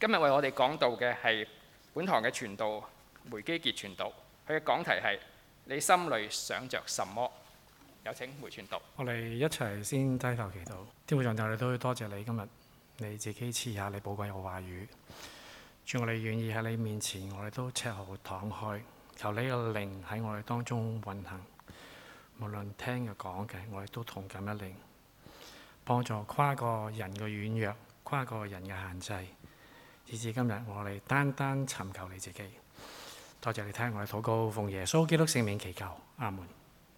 今日為我哋講道嘅係本堂嘅傳道梅基傑傳道，佢嘅講題係你心裡想着什麼？有請梅傳道。 我哋一齊先低頭祈禱。天父上帝，我哋都多謝你今日你自己賜下你寶貴嘅話語。主，我哋願意喺你面前，我哋都赤後敞開，求你嘅靈喺我哋當中運行。無論聽嘅講嘅，我哋都同感一靈，幫助跨過人嘅軟弱，跨過人嘅限制，以至今日我哋單單尋求你自己。多謝你聽我哋禱告，奉耶穌基督聖名祈求，阿門。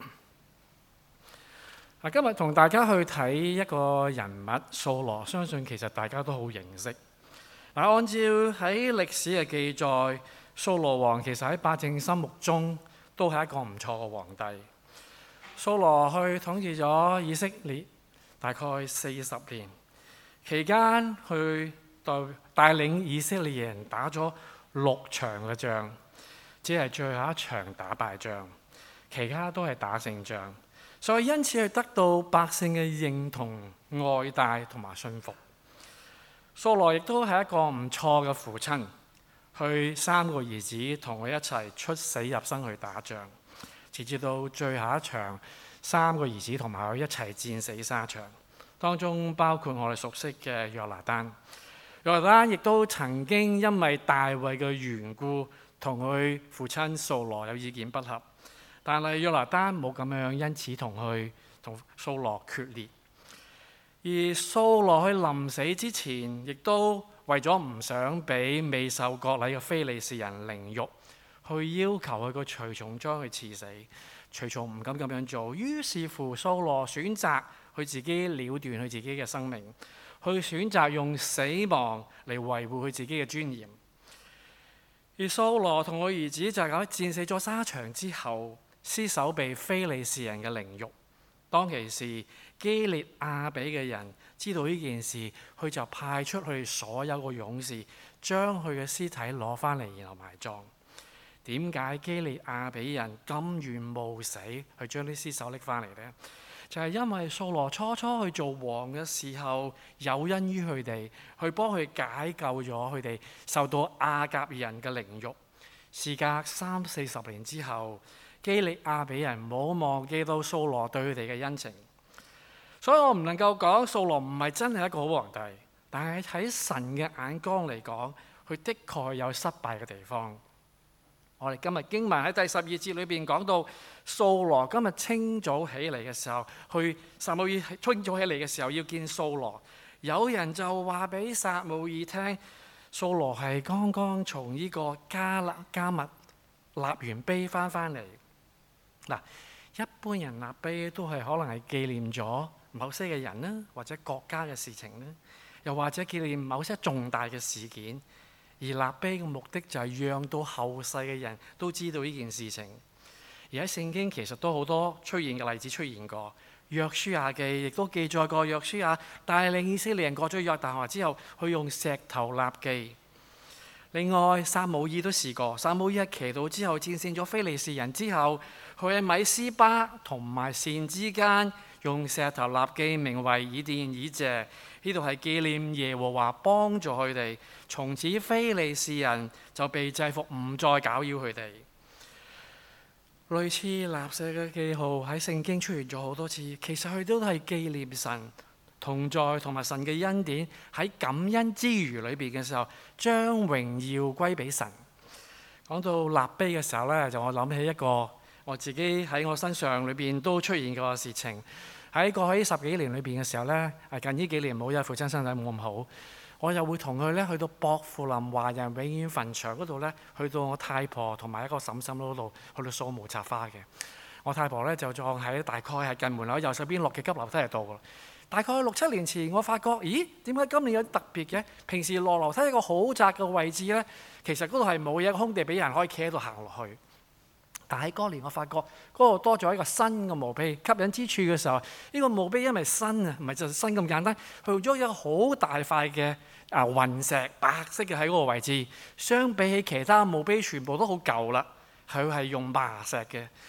今日同大家去睇一個人物掃羅，相信其實大家都好認識。按照喺歷史嘅記載，掃羅王其實喺百姓心目中都係一個唔錯嘅皇帝。掃羅去統治咗以色列大概40年，期間去帶領以色列人打咗6場嘅仗，只係最後一場打敗仗，其他都係打勝仗。所以因此佢得到百姓嘅認同、愛戴同埋信服。掃羅亦都係一個唔錯嘅父親，去3個兒子同佢一齊出死入生去打仗，直至到最後一場，3個兒子同埋佢一齊戰死沙場，當中包括我哋熟悉嘅約拿單。約拿單亦都曾經因為大衛嘅緣故，同佢父親掃羅有意見不合。但係約拿單冇咁樣，因此同掃羅決裂。而掃羅喺臨死之前，亦都為咗唔想俾未受割禮嘅非利士人凌辱，去要求佢個隨從將佢刺死。隨從唔敢咁樣做，於是乎掃羅選擇佢自己了斷佢自己嘅生命，去選擇用死亡嚟維護佢自己嘅尊嚴。而掃羅同佢兒子就係咁戰死咗沙場之後，屍首被非利士人嘅凌辱。當其時基列亞比嘅人知道呢件事，佢就派出去所有嘅勇士，將佢嘅屍體攞翻嚟，然後埋葬。點解基列亞比人甘願冒死去將啲屍首拎翻嚟呢？就係因為掃羅初初去做王嘅時候，有恩於佢哋，去幫佢解救咗佢哋受到亞甲人嘅凌辱。事隔30-40年之後，基列亞比人冇忘記到掃羅對佢哋嘅恩情，所以我唔能夠講掃羅唔係真係一個好皇帝，但係喺神嘅眼光嚟講，佢的確有失敗嘅地方。我哋今日經文喺第12節裏邊講到，掃羅今日清早起嚟嘅時候，撒母耳清早起嚟嘅時候要見掃羅，有人就話俾撒母耳聽，掃羅係剛剛從呢個迦密立完碑翻嚟。嗱，一般人立碑都係可能係紀念咗某些嘅人啦，或者國家嘅事情啦，又或者紀念某些重大嘅事件。而立碑嘅目的就係讓到後世嘅人都知道呢件事情。而喺聖經其實都好多出現嘅例子出現過，約書亞記亦都記載過約書亞帶領以色列人過咗約旦河之後，去用石頭立記。另外撒母耳都試過，撒母耳喺祈禱之後戰勝咗非利士人之後，佢喺米斯巴同埋善之間用石頭立記，名為以甸以謝。呢度係紀念耶和華幫助佢哋，從此非利士人就被制服，唔再攪擾佢哋。類似立石嘅記號喺聖經出現咗好多次，其實佢都係紀念神同在同埋神嘅恩典，喺感恩之餘裏邊嘅時候，將榮耀歸俾神。講到立碑嘅時候呢，就我諗起一個我自己喺我身上裏邊都出現過嘅事情。喺過去10幾年裏邊嘅時候呢，近呢幾年冇，因為父親身體冇咁好，我又會同佢呢去到薄扶林華人永遠墳場嗰度呢，去到我太婆同埋一個嬸嬸嗰度去到掃墓插花嘅。我太婆呢就葬喺大概係近門口右手邊落嘅急樓梯嚟到噶啦。大概6-7年前，我發覺，咦，點解今年有特別嘅？平時落樓梯一個好窄嘅位置呢，其實嗰度係冇嘢空地俾人可以企喺度行落去。但喺嗰年，我發覺嗰度多咗一個新嘅墓碑。吸引之處嘅時候，呢個墓碑因為新啊，唔係就新咁簡單，佢用咗一個好大塊嘅雲石，白色嘅喺嗰個位置。相比起其他墓碑，全部都好舊啦，佢係用麻石嘅。而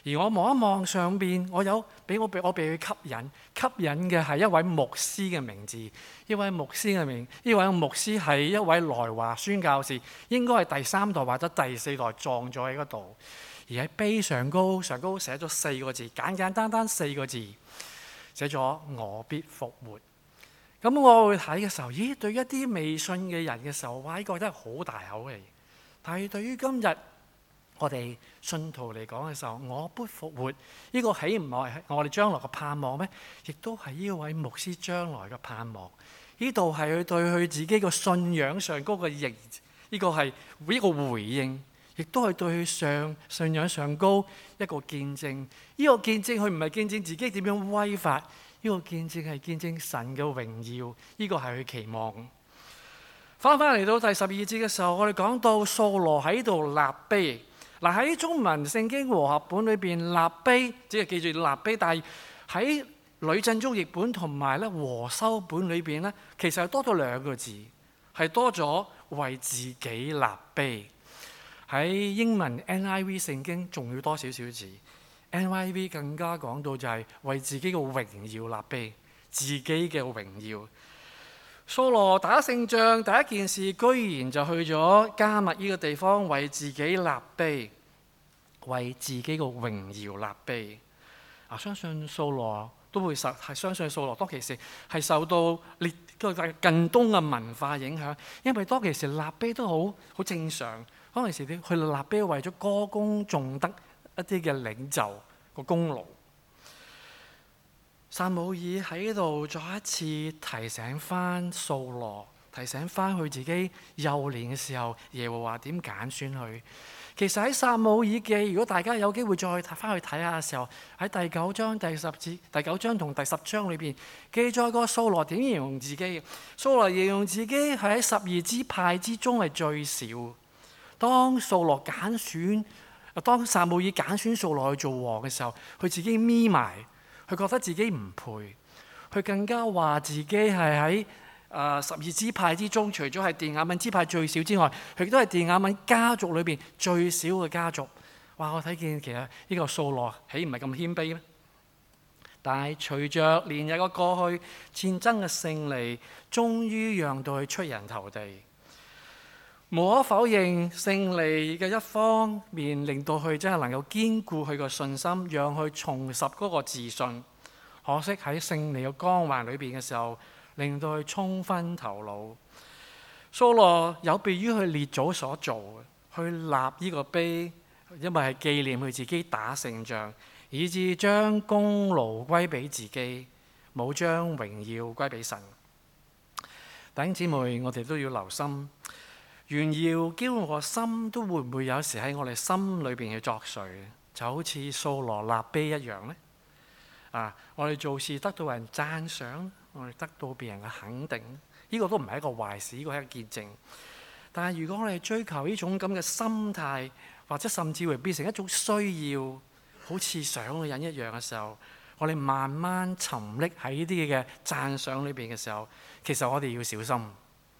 而我望一望上邊，我被佢吸引嘅係一位牧師嘅名字。呢位牧師係一位來華宣教士，應該係第3代或者第4代葬咗喺嗰度。而喺碑上高寫咗4個字，簡單4個字，寫咗我必復活。咁我會睇嘅時候，對一啲未信嘅人嘅時候，哇！呢個真係好大口氣。但係對於今日我哋信徒嚟講嘅時候，我必復活，呢個豈唔係我哋將來嘅盼望咩？亦都係呢位牧師將來嘅盼望。呢度係佢對佢自己嘅信仰上高嘅認，呢個係一個回應，亦都係對佢信仰上高一個見證。呢個見證佢唔係見證自己點樣威法，呢個見證係見證神嘅榮耀。呢個係佢期望。翻嚟到第12節嘅時候，我哋講到掃羅喺度立碑。嗱，喺中文聖經和合本裏邊立碑，只係記住立碑，但係喺呂振中譯本同埋咧和修本裏邊咧，其實係多咗2個字，係多咗為自己立碑。喺英文 NIV 聖經仲要多少少字 ，NIV 更加講到就係為自己嘅榮耀立碑，自己嘅榮耀。掃羅打勝仗第一件事，居然就去咗迦密呢個地方為自己立碑，為自己嘅榮耀立碑。相信掃羅都會係相信掃羅當其時係受到近東嘅文化影響，因為當其時立碑都好正常。當其時去立碑為咗歌功頌德一啲嘅領袖個功勞。撒母耳喺度再一次提醒翻掃羅，提醒翻佢自己幼年嘅時候，耶和華點揀選佢。其實喺撒母耳記，如果大家有機會再翻去睇下嘅時候，喺第9章第9章同第10章裏邊記載過掃羅點形容自己。掃羅形容自己係喺12支派之中係最少。當撒母耳揀選掃羅去做王嘅時候，佢自己咪埋。佢覺得自己唔配，佢更加話自己係喺12支派之中，除咗係便雅憫支派最少之外，佢亦都係便雅憫家族裏邊最少嘅家族。哇！我睇見其實呢個掃羅豈唔係咁謙卑咩？但係隨着年日嘅過去，戰爭嘅勝利，終於讓到佢出人頭地。無可否認，勝利嘅一方面令到佢真係能夠堅固佢個信心，讓佢重拾嗰個自信。可惜喺勝利嘅光環裏邊嘅時候，令到佢沖昏頭腦。掃羅有別於佢列祖所做，去立呢個碑，因為係紀念佢自己打勝仗，以致將功勞歸俾自己，冇將榮耀歸俾神。弟兄姊妹，我哋都要留心。炫耀驕傲嘅心都會唔會有時喺我哋心裏邊去作祟，就好似掃羅立碑一樣呢？我哋做事得到人讚賞，我哋得到別人嘅肯定，呢個都唔係一個壞事，呢個係一個見證。但係如果我哋追求呢種咁嘅心態，或者甚至會變成一種需要，好似想嘅人一樣嘅時候，我哋慢慢沉溺喺呢啲嘅讚賞裏邊嘅時候，其實我哋要小心。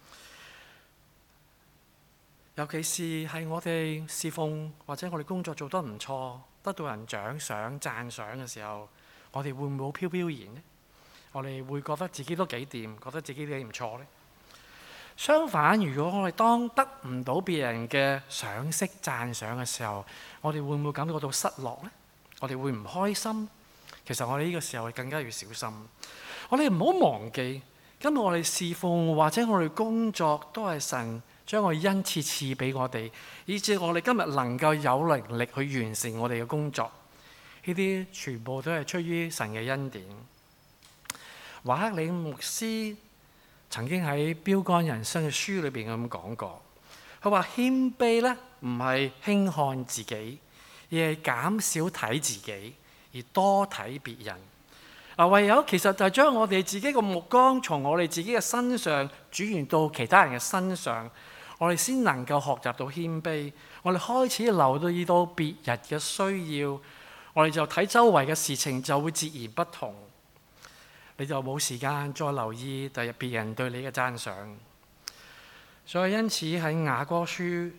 尤其是係我哋侍奉或者我哋工作做得唔錯，得到人獎賞讚賞嘅時候，我哋會唔會好飄飄然呢？我哋會覺得自己都幾掂，覺得自己幾唔錯呢？相反，如果我哋當得唔到別人嘅賞識讚賞嘅時候，我哋會唔會感覺到失落呢？我哋會唔開心？其實我哋呢個時候更加要小心。我哋唔好忘記，今日我哋侍奉或者我哋工作都係神將我恩賜賜俾我哋，以致我哋今日能夠有能力去完成我哋嘅工作。呢啲全部都係出於神嘅恩典。華克里牧師曾經喺《標竿人生》嘅書裏邊咁講過，佢話謙卑咧唔係輕看自己，而係減少睇自己，而多睇別人。唯有其實就係將我哋自己嘅目光從我哋自己嘅身上轉移到其他人嘅身上，我哋先能夠學習到謙卑。我哋開始留意到別人嘅需要，我哋就睇周圍嘅事情就會截然不同。你就冇時間再留意第日別人對你嘅讚賞。 所以因此喺雅各書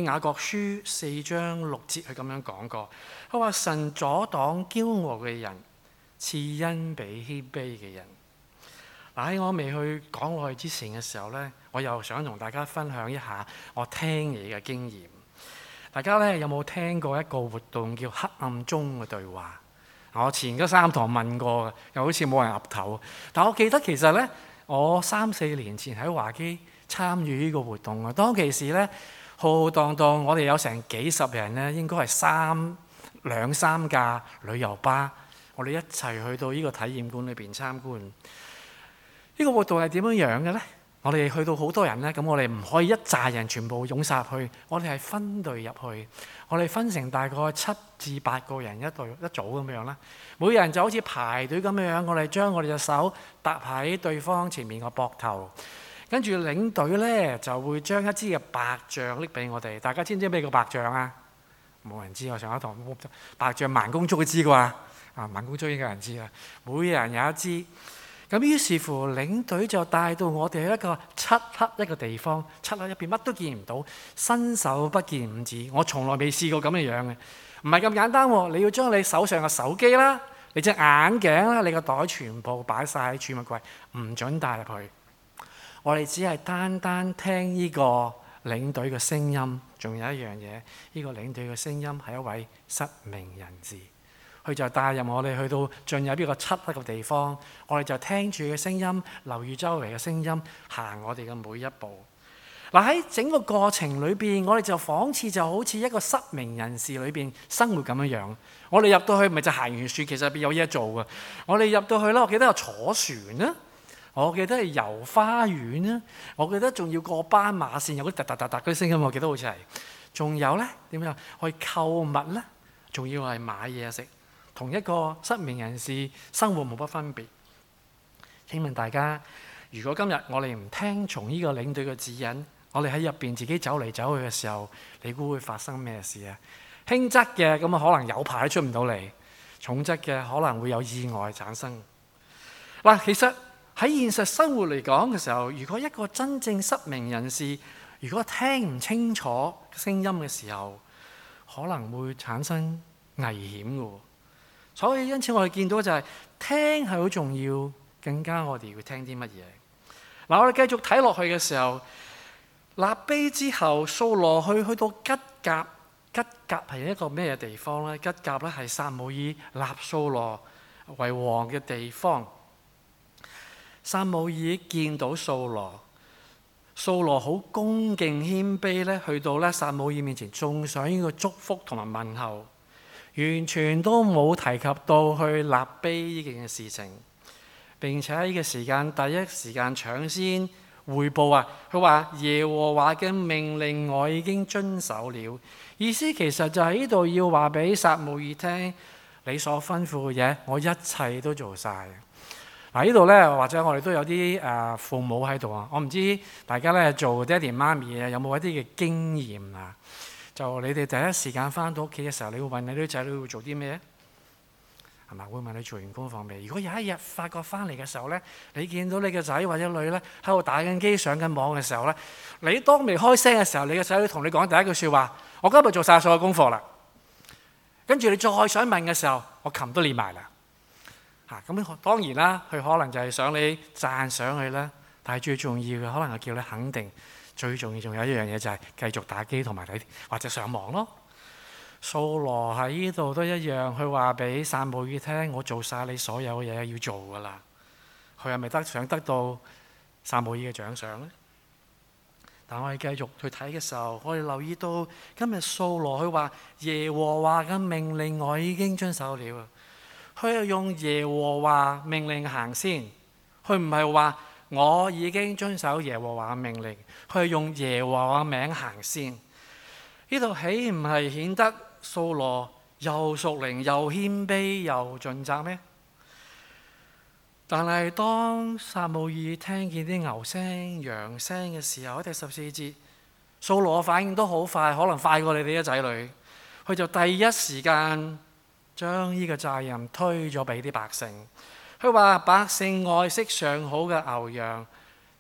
4章6節，佢咁樣講過，佢話神阻擋驕傲嘅人，賜恩俾謙卑嘅人。嗱，喺我未去講落去之前嘅時候呢，我又想同大家分享一下我聽嘢嘅經驗。大家呢有冇聽過一個活動叫黑暗中嘅對話？我前嗰3堂問過嘅，又好似冇人岌頭。但我記得其實呢，我3-4年前喺華基參與呢個活動啊，當其時呢，浩浩蕩蕩，我哋有成幾十人呢，應該係兩三架旅遊巴，我哋一齊去到呢個體驗館裏邊參觀。呢個活動係點樣樣嘅呢？我哋去到好多人呢，咁我哋唔可以一紮人全部湧晒入去，我哋係分隊入去，我哋分成大概7至8個人一組咁樣啦。每人就好似排隊咁樣，我哋將我哋隻手搭喺對方前面個膊頭。跟住領隊呢，就會將一支嘅白杖拎俾我哋。大家知唔知咩叫白杖啊？冇人知，我上一堂白杖慢工足都知啩。慢工足應該有人知啦。每人有一支。咁於是乎領隊就帶到我哋一個漆黑一個地方，漆黑入邊乜都見唔到，伸手不見五指。我從來未試過咁嘅樣嘅，唔係咁簡單喎。你要將你手上嘅手機啦、你隻眼鏡啦、你個袋全部擺晒喺儲物櫃，唔准帶入去。我哋只係單單聽呢個領隊嘅聲音，仲有一樣嘢，呢個領隊嘅聲音係一位失明人士，佢就帶入我哋去到進入呢個漆黑嘅地方，我哋就聽住嘅聲音，留意周圍嘅聲音，行我哋嘅每一步。嗱，喺整個過程裏邊，我哋就仿似就好似一個失明人士裏邊生活咁樣樣。我哋入到去咪就行完船，其實入邊有嘢做嘅。我哋入到去啦，我記得有坐船啦。我記得係遊花園啦，我記得仲要過斑馬線，有啲突突突突嗰啲聲音，我記得好似係。仲有呢點樣去購物呢？仲要係買嘢食，同一個失明人士生活冇乜分別。請問大家，如果今日我哋唔聽從呢個領隊嘅指引，我哋喺入邊自己走嚟走去嘅時候，你估會發生咩事啊？輕則嘅咁啊，可能有排都出唔到嚟；重則嘅可能會有意外產生。嗱，其實喺現實生活嚟講嘅時候，如果一個真正失明人士，如果聽唔清楚聲音嘅時候，可能會產生危險嘅。所以因此我哋見到就係聽係好重要，更加我哋要聽啲乜嘢。嗱，我哋繼續睇落去嘅時候，立碑之後，掃羅去到吉甲。吉甲係一個咩地方呢？吉甲咧係撒母耳立掃羅為王嘅地方。撒母耳見到掃羅，掃羅好恭敬謙卑咧，去到咧撒母耳面前送上呢個祝福同埋問候，完全都冇提及到去立碑呢件事情。並且喺呢個時間第一時間搶先彙報啊！佢話耶和華嘅命令我已經遵守了，意思其實就喺呢度要話俾撒母耳聽，你所吩咐嘅嘢我一切都做晒。嗱，呢度咧，或者我哋都有啲父母喺度啊。我唔知大家咧做爹哋媽咪有冇一啲嘅經驗啊？就你哋第一時間翻到屋企嘅時候，你會問你啲仔女會做啲咩？係咪會問你做完功課未？如果有一日發覺翻嚟嘅時候咧，你見到你嘅仔或者女咧喺度打緊機上緊網嘅時候咧，你當未開聲嘅時候，你嘅仔女同你講第一句説話：我今日做晒所有功課啦。跟住你再想問嘅時候，我琴都練埋啦。咁當然啦，佢可能就係想你讚賞佢啦。但係最重要嘅可能係叫你肯定。最重要仲有一樣嘢就係繼續打機同埋睇或者上網咯。掃羅喺呢度都一樣，佢話俾撒母耳聽：我做晒你所有嘢要做噶啦。佢係咪想得到撒母耳嘅獎賞呢？但我哋繼續去睇嘅時候，我哋留意到今日掃羅佢話耶和華嘅命令我已經遵守了。佢係用耶和華命令行先，佢唔係話我已經遵守耶和華嘅命令，佢係用耶和華嘅名行先。呢度豈唔係顯得掃羅又屬靈又謙卑又盡責咩？但係當撒母耳聽見啲牛聲羊聲嘅時候，喺第14節，掃羅反應都好快，可能快過你哋啲仔女，佢就第一時間將呢個責任推咗俾啲百姓。佢話百姓愛惜上好嘅牛羊，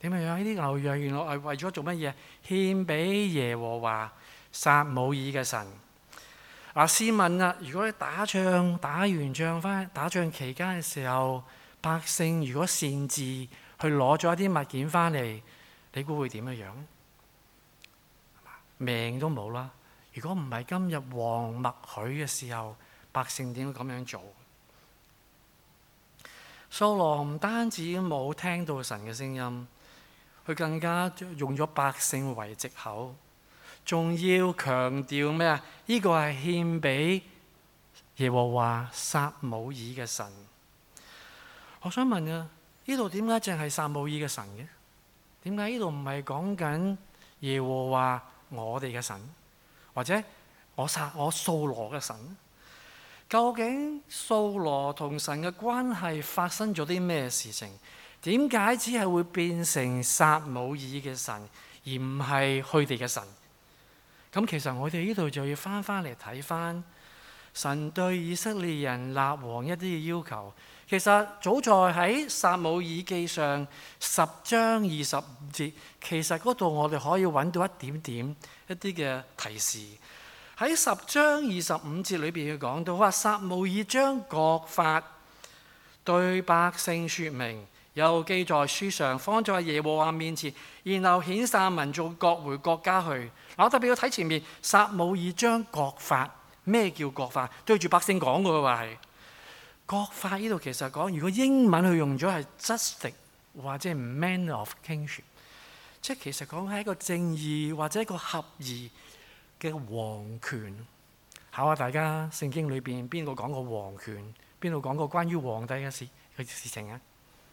點樣樣？呢啲牛羊原來係為咗做乜嘢？獻俾耶和華撒母耳嘅神。試問啦，如果你打完仗翻打仗期間嘅時候，百姓如果擅自去攞咗一啲物件翻嚟，你估會點樣樣？命都冇啦！如果唔係今日王默許嘅時候，百姓點會咁樣做？掃羅唔單止冇聽到神嘅聲音，佢更加用咗百姓為藉口，仲要強調咩啊？呢個係獻俾耶和華撒母耳嘅神。我想問啊，呢度點解淨係撒母耳嘅神嘅？點解呢度唔係講緊耶和華我哋嘅神，或者我掃羅嘅神？究竟掃羅同神嘅關係發生咗啲咩事情？點解只係會變成撒母耳嘅神，而唔係佢哋嘅神？咁其實我哋呢度就要翻嚟睇翻神對以色列人立王一啲嘅要求。其實早在喺撒母耳記上10章25節，其實嗰度我哋可以揾到一點點一啲嘅提示。喺10章25節裏邊，佢講到話撒母耳將國法對百姓説明，又記在書上，放在耶和華面前，然後遣散民眾各回各家去。我特別要睇前面，撒母耳將國法，咩叫國法？對住百姓講嘅話係國法。呢度其實講，如果英文佢用咗係 justice 或者 manner of kingship， 即係其實講係一個正義或者一個合宜嘅王權。考下大家，聖經裏邊邊個講過王權？邊度講過關於皇帝嘅事情啊？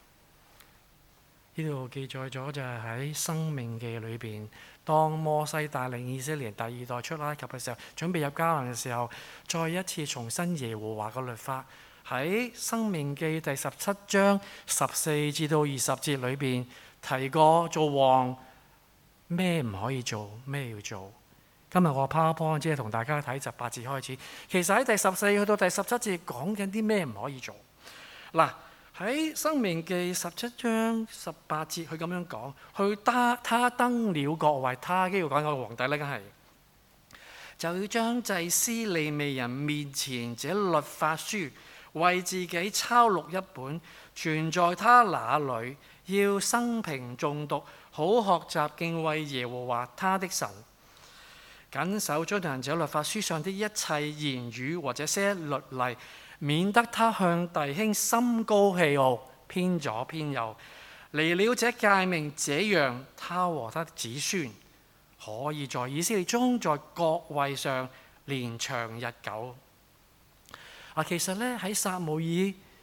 呢度記載咗就係喺申命記裏邊，當摩西帶領以色列第二代出埃及嘅時候，準備入迦南嘅時候，再一次重申耶和華嘅律法。喺申命記第17章14至到20節裏邊提過做王咩唔可以做，咩要做。今日我 PowerPoint 只係同大家睇18節開始，其實喺第14去到第17節講緊啲咩唔可以做。嗱，喺申命記17章18節，佢咁樣講，他登了國位，他都要講個皇帝咧，梗係就要將祭司利未人面前這律法書為自己抄錄一本，存在他那裏，要生平誦讀，好學習敬畏耶和華他的神，謹守遵行這律法書上的一切言語或者些律例，免得他向弟兄心高氣傲，偏左偏右，離了這誡命，這樣他和他的子孫可以在以色列中在國位上年長日久。其實咧喺撒母耳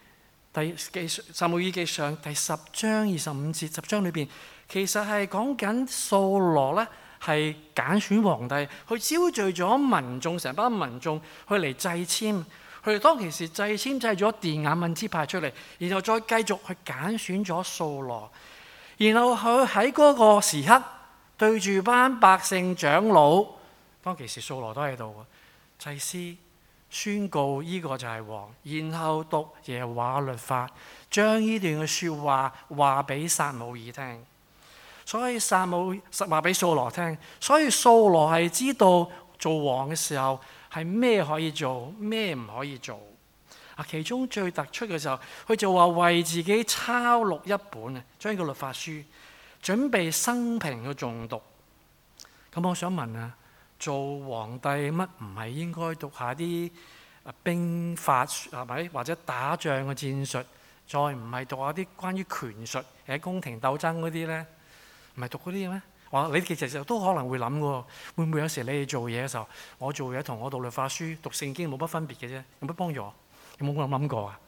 記上第10章25節10章裏邊，其實係講緊掃羅咧係揀選皇帝，佢招聚咗民眾，成班民眾去嚟祭籤。佢哋當其時祭籤祭咗便雅憫支派出嚟，然後再繼續去揀選咗掃羅，然後佢喺嗰個時刻對住班百姓長老，當其時掃羅都喺度，祭司宣告呢個就係王，然後讀耶和華律法，將呢段嘅説話話俾撒母耳聽，所以話俾掃羅聽，所以掃羅係知道做王嘅時候係咩可以做，咩唔可以做。其中最突出嘅時候，佢就話為自己抄錄一本啊，將呢個律法書準備生平嘅誦讀。咁我想問啊，做皇帝乜唔係應該讀下啲兵法係咪？或者打仗嘅戰術，再唔係讀下啲關於權術喺宮廷鬥爭嗰啲咧？唔係讀嗰啲嘅咩？你其實都可能會諗嘅，會唔會有時你哋做嘢嘅時候，我做嘢同我讀律法書、讀聖經冇乜分別嘅啫？有乜幫助？有冇諗過啊？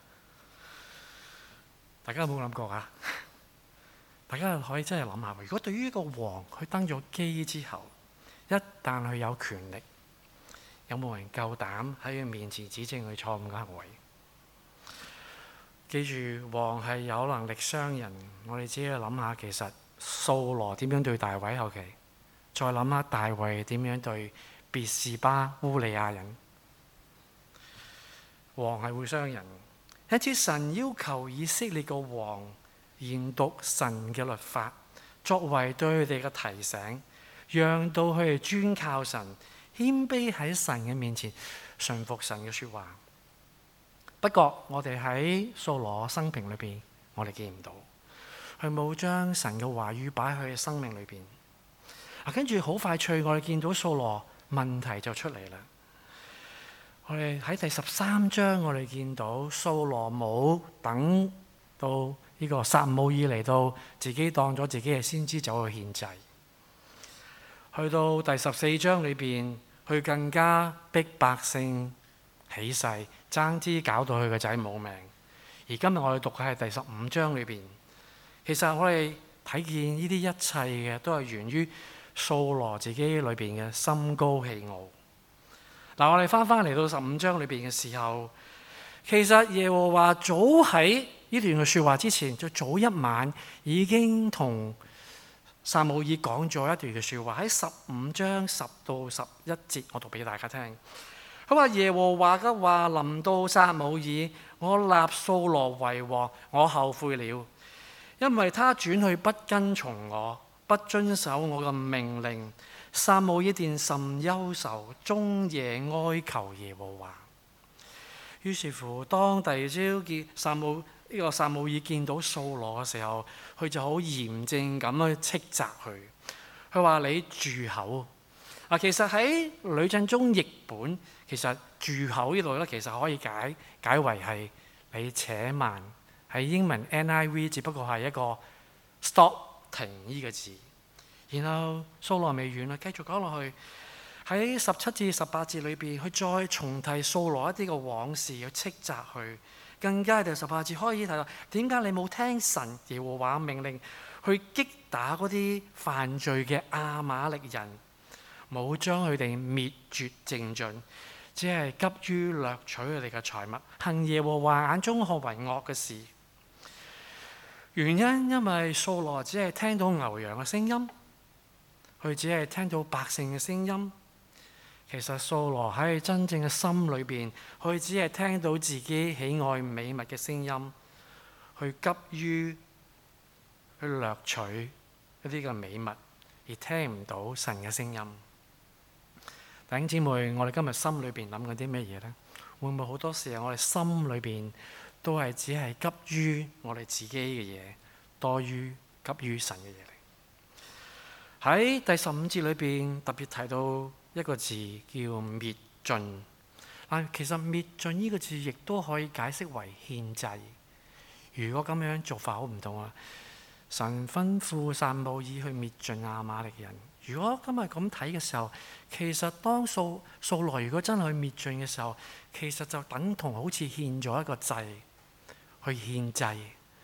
大家有冇諗過啊？大家可以真係諗下，如果對於一個王佢登咗基之後，一旦佢有權力，有冇人夠膽喺佢面前指正佢錯誤嘅行為？記住，王係有能力傷人。我哋只要諗下，其實掃羅點樣對大衛後期，再諗下大衛點樣對別是巴烏利亞人。王係會傷人，因此神要求以色列個王研讀神嘅律法， 作為對佢哋嘅提醒，讓到佢哋專靠神，謙卑喺神嘅面前，順服神嘅説話。不過我哋喺掃羅生平裏邊，我哋見唔到佢冇將神嘅話語擺喺佢嘅生命裏邊。跟住好快脆，我哋見到掃羅問題就出嚟啦。我哋喺第13章，我哋見到掃羅冇等到呢個撒母耳嚟到，自己當咗自己嘅先知走去獻祭。去到第14章裏邊，佢更加逼百姓起誓，爭啲搞到佢個仔冇命。而今日我哋讀嘅係第15章裏邊，其實我哋睇見呢啲一切嘅都係源於掃羅自己裏邊嘅心高氣傲。我哋翻嚟到15章裏邊嘅時候，其實耶和華早喺呢段嘅説話之前，就早一晚已經同撒母耳講咗一段嘅説話。喺15章10到11節，我讀俾大家聽。佢話耶和華嘅話臨到撒母耳，我立掃羅為王，我後悔了，因為他轉去不跟從我，不遵守我嘅命令。撒母耳便甚憂愁，終夜哀求耶和華。於是乎，當第二朝見撒母耳見到掃羅嘅時候，佢就好嚴正咁去斥責佢。佢話：你住口！其實喺呂振中譯本，其實住口呢度咧，其實可以解為係你且慢。喺英文 NIV 只不過係一個 stop 停呢個字。然後掃羅未完啦，繼續講落去。喺17至18節裏邊，佢再重提掃羅一啲嘅往事，去斥責佢。更加第18節開始提到，點解你冇聽神耶和華命令去擊打嗰啲犯罪嘅亞瑪力人，冇將佢哋滅絕淨盡，只係急於掠取佢哋嘅財物，行耶和華眼中看為惡嘅事。原因為掃羅只係聽到牛羊嘅聲音。佢只係聽到百姓嘅聲音，其實掃羅喺真正嘅心裏邊，佢只係聽到自己喜愛美物嘅聲音，去急於去掠取一啲嘅美物，而聽唔到神嘅聲音。弟兄姊妹，我哋今日心裏邊諗緊啲咩嘢呢？會唔會好多時候我哋心裏邊都係只係急於我哋自己嘅嘢，多於急於神嘅嘢？喺第15節裏邊特別提到一個字叫滅盡。其實滅盡呢個字亦都可以解釋為獻祭。如果咁樣做法好唔同啊！神吩咐撒母耳去滅盡亞瑪力人。如果今日咁睇嘅時候，其實當掃羅如果真係去滅盡嘅時候，其實就等同好似獻咗一個祭，去獻祭。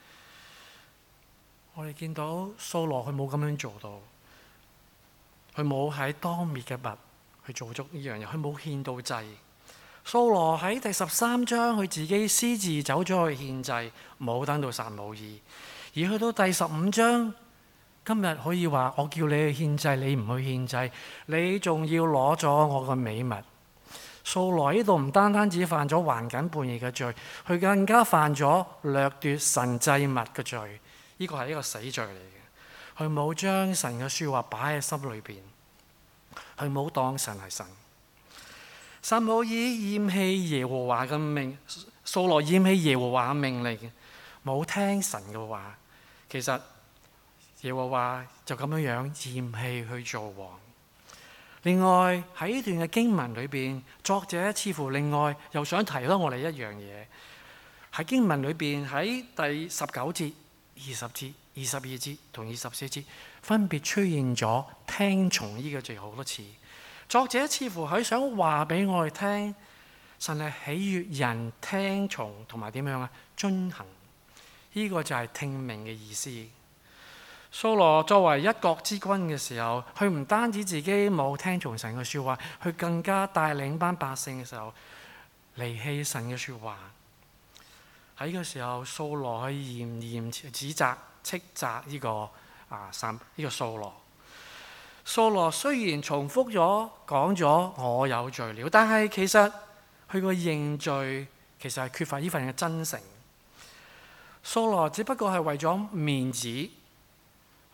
我哋見到掃羅佢冇咁樣做到。佢冇喺當滅嘅物去做足呢樣嘢，佢冇獻到祭。掃羅喺第13章，佢自己私自走咗去獻祭，冇等到撒母耳。而去到第15章，今日可以話我叫你去獻祭，你唔去獻祭，你仲要攞咗我個美物。掃羅呢度唔單單只犯咗橫梗叛逆嘅罪，佢更加犯咗掠奪神祭物嘅罪。呢個係一個死罪嚟嘅。佢冇將神嘅説話擺喺心裏邊，佢冇當神係神。撒母耳厭棄耶和華嘅命，掃羅厭棄耶和華嘅命令，冇聽神嘅話。其實耶和華就咁樣厭棄去做王。另外喺呢段嘅經文裏邊，作者似乎另外又想提多我哋一樣嘢。喺經文裏邊，喺第19節、20節、22節同24節分別出現咗聽從呢個字好多次。作者似乎佢想話俾我哋聽，神係喜悅人聽從同埋點樣啊？遵行。呢個就係聽命嘅意思。掃羅作為一國之君嘅時候，佢唔單止自己冇聽從神嘅説話，佢更加帶領班百姓嘅時候離棄神嘅説話。喺呢個時候，掃羅去嚴指責、斥責呢個掃羅。掃羅雖然重複咗講咗我有罪了，但係其實佢個認罪其實係缺乏呢份嘅真誠。掃羅只不過係為咗面子，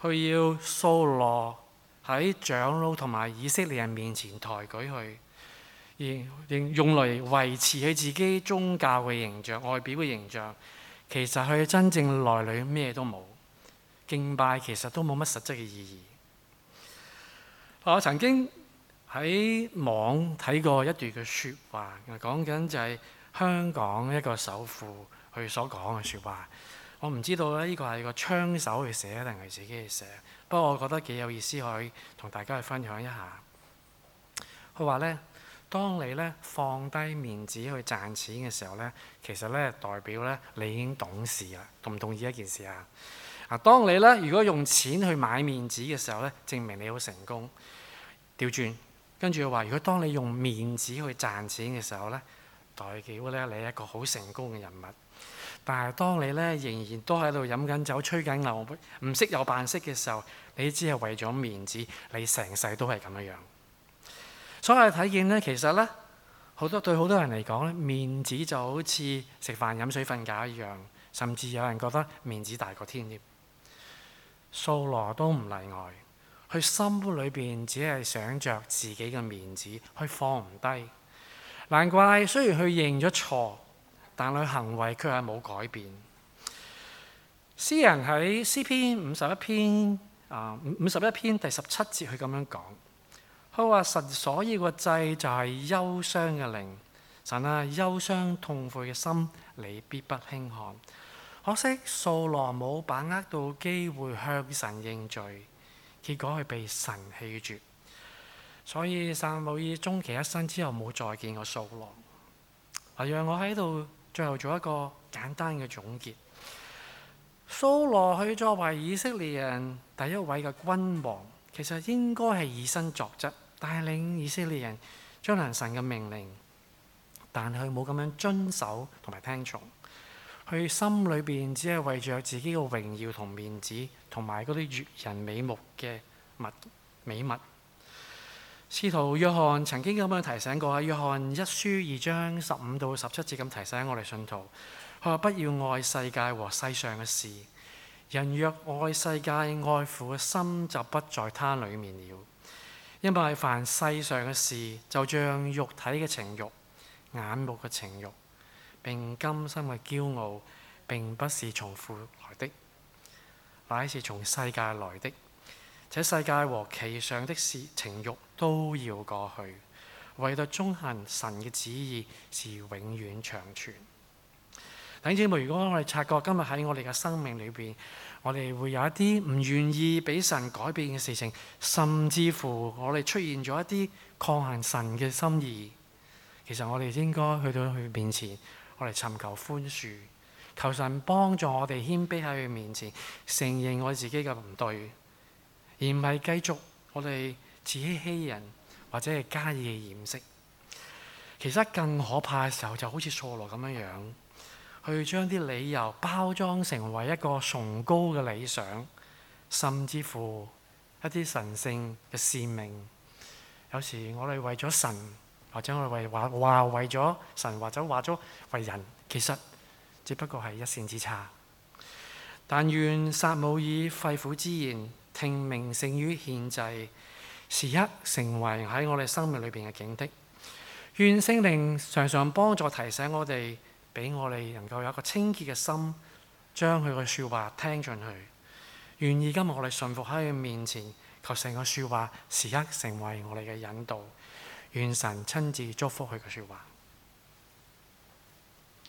佢要掃羅喺長老同埋以色列人面前抬舉佢，而用嚟維持佢自己宗教嘅形象、外表嘅形象。其實佢真正內裏咩都冇，敬拜其實都冇乜實質嘅意義。我曾經喺網睇過一段嘅説話，講緊就係香港一個首富佢所講嘅説話。我唔知道咧，呢個係個槍手去寫定係自己去寫，不過我覺得幾有意思，可以同大家去分享一下。佢話咧，當你咧放低面子去賺錢嘅時候咧，其實咧代表咧你已經懂事啦。同唔同意一件事啊？當你咧如果用錢去買面子嘅時候咧，證明你好成功。調轉，跟住話，如果當你用面子去賺錢嘅時候咧，代表咧你係一個好成功嘅人物。但係當你咧仍然都喺度飲緊酒、吹緊牛，唔識有扮識嘅時候，你只係為咗面子，你成世都係咁樣樣。所以我哋睇見咧，其實咧對好多人嚟講咧，面子就好似食飯、飲水、瞓覺一樣，甚至有人覺得面子大過天添。掃羅都唔例外，佢心裏邊只係想着自己嘅面子，佢放唔低。難怪雖然佢認咗錯，但佢行為卻係冇改變。詩人喺詩篇51篇第17節，佢咁樣講，佢話神所要個祭就係憂傷嘅靈，神啊，憂傷痛悔嘅心，你必不輕看。可惜掃羅冇把握到機會向神認罪，結果佢被神棄絕，所以撒母耳終其一生之後冇再見過掃羅。讓我喺度最後做一個簡單嘅總結。掃羅佢作為以色列人第一位嘅君王，其實應該係以身作則，帶領以色列人遵行神嘅命令，但佢冇咁樣遵守同埋聽從。佢心裏邊只係為着自己嘅榮耀同面子，同埋嗰啲悅人美目嘅美物。使徒約翰曾經咁樣提醒過，喺約翰1書2章15到17節咁提醒我哋信徒，佢話：不要愛世界和世上嘅事，人若愛世界，愛父嘅心就不在他裡面了。因為凡世上嘅事，就像肉體嘅情慾、眼目嘅情慾，並甘心嘅驕傲，並不是從父來的，乃是從世界來的。這世界和其上的事情慾都要過去，唯獨遵行神嘅旨意是永遠長存。弟兄姊妹，如果我哋察覺今日喺我哋嘅生命裏邊，我哋會有一啲唔願意俾神改變嘅事情，甚至乎我哋出現咗一啲抗衡神嘅心意，其實我哋應該去到佢面前，我哋尋求寬恕，求神幫助我哋謙卑喺佢面前，承認我自己嘅唔對，而唔係繼續我哋自欺欺人或者係加以嘅掩飾。其實更可怕嘅時候，就好似掃羅咁樣樣，去將啲理由包裝成為一個崇高嘅理想，甚至乎一啲神聖嘅使命。有時我哋為咗神，或者我哋話為咗神，或者話咗為人，其實只不過係一線之差。但願撒母耳肺腑之言，聽命勝於獻祭，時刻成為喺我哋生命裏邊嘅警惕。願聖靈常常幫助提醒我哋，俾我哋能夠有一個清潔嘅心，將佢嘅説話聽進去。願意今日我哋順服喺佢面前，求神嘅説話時刻成為我哋嘅引導。願神親自祝福佢嘅説話。